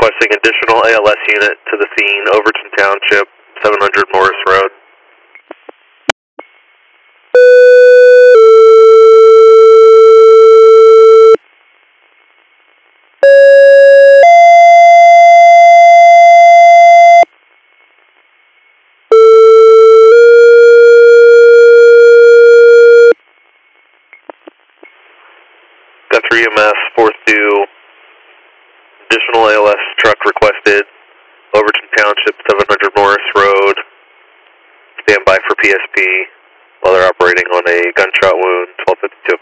requesting additional ALS unit to the scene, Overton Township, 700 Morris Road. Got 3 EMS, 4-2, additional ALS truck requested, Overton Township, 700 Morris Road. Stand by for PSP while they're operating on a gunshot wound, 1252.